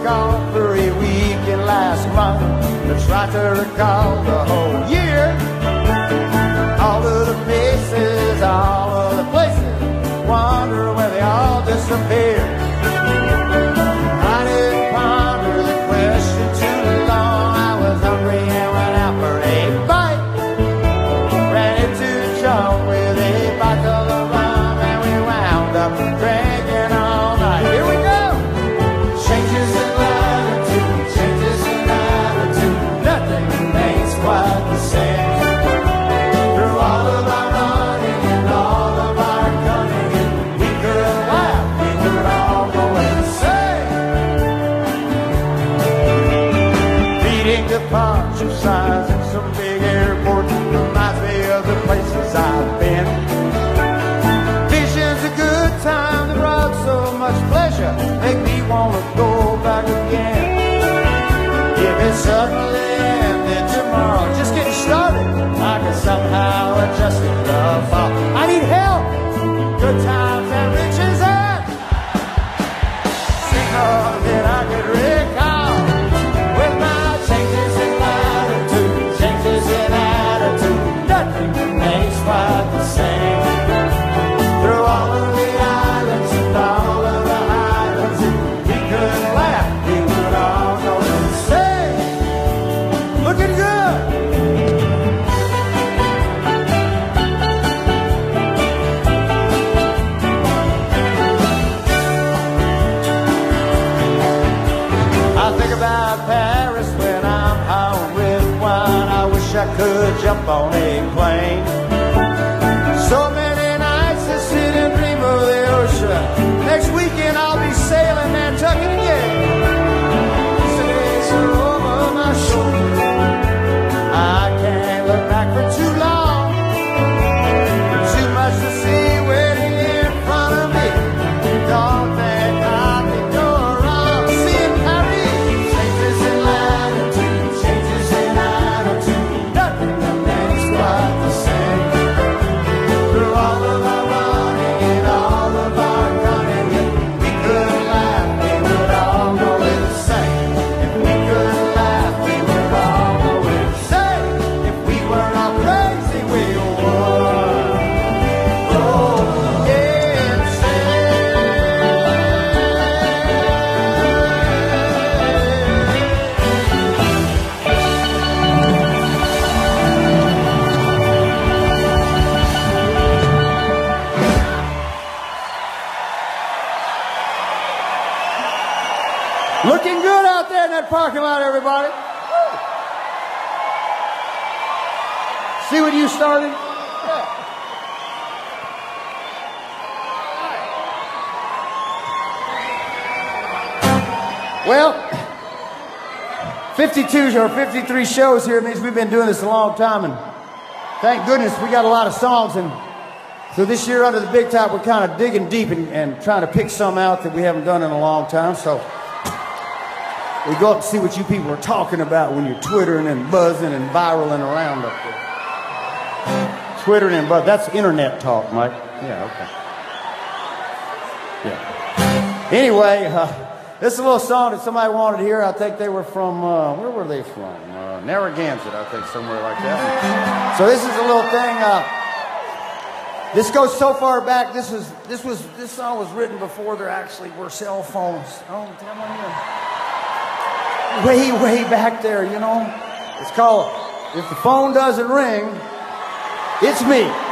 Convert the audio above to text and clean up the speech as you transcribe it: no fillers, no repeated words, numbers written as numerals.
recall for a week in last month. Let's try to recall the whole year. All of the faces, all of the places, wonder where they all disappeared. I didn't ponder the question too long. I was hungry and went out for a bite. Ran into John with a bottle of rum and we wound up drinking all night. Here we go! Changes in latitude, changes in attitude, nothing remains quite the same. Through all of our running and all of our gunning, and we could laugh, we could all go insane. Reading departure signs in some big airport reminds me of the places I've been. Visions of good time that brought so much pleasure make me want to go back again. If it suddenly ended tomorrow, just getting started, I could somehow adjust it to fall. I need help, good times and riches and sing all that I could recall. With my changes in latitude, changes in attitude, nothing remains quite the same. Through all of the islands and all of the islands, we could laugh, we would all go insane. Looking good. I think about Paris when I'm home with wine. I wish I could jump on a plane. So many nights to sit and dream of the ocean. Next weekend I'll be sailing Nantucket again. Days are over my shoulder. I can't look back for too long. Too much to see waiting in front of me. Don't think I can go wrong. Seeing Paris, changes in latitude, changes in attitude, nothing remains quite the same. Through all of our running and all of our gunning, if we could laugh, we would all go insane. If we could laugh, we would all go insane. If we were not crazy, we would go insane. Looking good out there in that parking lot, everybody. Woo. See what you started? Well, 52 or 53 shows here means we've been doing this a long time, and thank goodness we got a lot of songs. And so this year under the big top, we're kind of digging deep and trying to pick some out that we haven't done in a long time. So we go up and see what you people are talking about when you're twittering and buzzing and viraling around up there. Twittering and buzzing. That's internet talk, Mike. Yeah, okay. Yeah. Anyway, this is a little song that somebody wanted to hear. I think they were from, where were they from? Narragansett, I think, somewhere like that. So this is a little thing. This goes so far back. This song was written before there actually were cell phones. Oh, damn on way back there, you know. It's called If the Phone Doesn't Ring, It's Me.